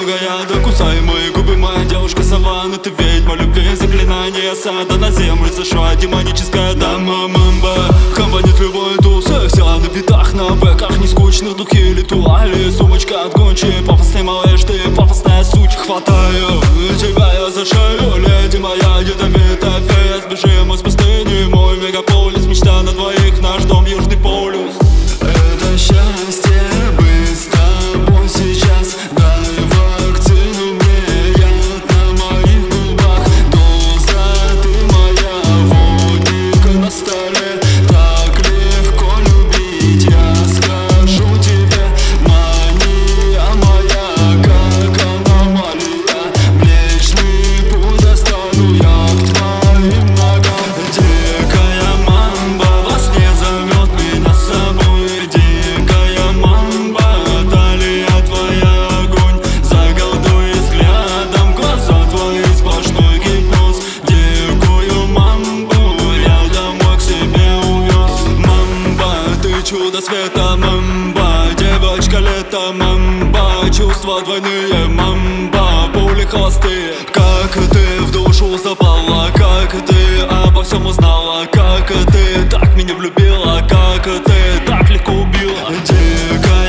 много яда, кусай мои губы, моя девушка саванна. Ты ведьма любви, заклинание сада. На землю сошла демоническая дама мамба. Компонит любой тусы, вся на битах, на бэках, не скучных, духи ритуали. Сумочка от гончи, пафосный малыш, ты пафосная сучка. Хватаю тебя я за шею, леди моя ядовитая фея. Сбежим из пустыни, мой мегаполис, мечта на двоих, наш дом южный полюс. Это счастье быть с тобой сейчас. Дай вакцину мне, яд на моих губах. Доза ты моя, водник на столе. Так легко любить, я скажу тебе. Мания моя, как аномалия. Млечный путь достану я к твоим ногам. Дикая мамба во сне зовет меня с собой. Дикая мамба, талия твоя огонь. Заколдуй взглядом, глаза твои сплошной гипноз. Дикую мамбу я домой к себе увез. Мамба, ты чудо света, мамба. Девочка лета, мамба. Чувства двойные, мамба. Пули хвосты, как ты в душу запала. Как ты обо всем узнала. Как ты так меня влюбила. Как ты так легко убила. Дикая